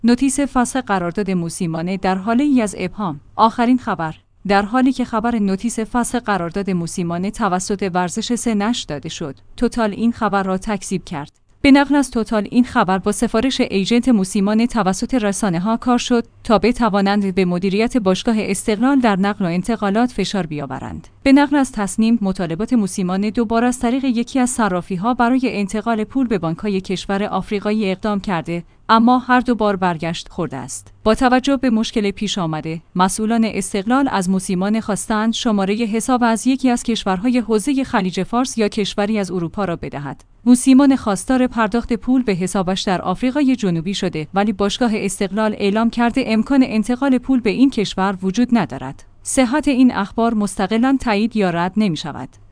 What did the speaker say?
نوتیس فسخ قرارداد موسیمانه در حالی از ابهام. آخرین خبر. در حالی که خبر نوتیس فسخ قرارداد موسیمانه توسط ورزش 3 نشر داده شد، توتال این خبر را تکذیب کرد. به نقل از توتال این خبر با سفارش ایجنت موسیمانه توسط رسانه‌ها کار شد تا بتوانند به مدیریت باشگاه استقلال در نقل و انتقالات فشار بیاورند. به نقل از تصنیم، مطالبات موسیمانه دوباره از طریق یکی از صرافی‌ها برای انتقال پول به بانک‌های کشور آفریقایی اقدام کرده، اما هر دو بار برگشت خورده است. با توجه به مشکل پیش آمده، مسئولان استقلال از موسیمانه خواستند شماره حساب از یکی از کشورهای حوزه خلیج فارس یا کشوری از اروپا را بدهد. موسیمانه خواستار پرداخت پول به حسابش در آفریقای جنوبی شده، ولی باشگاه استقلال اعلام کرده امکان انتقال پول به این کشور وجود ندارد. صحت این اخبار مستقلاً تایید یا رد نمی شود.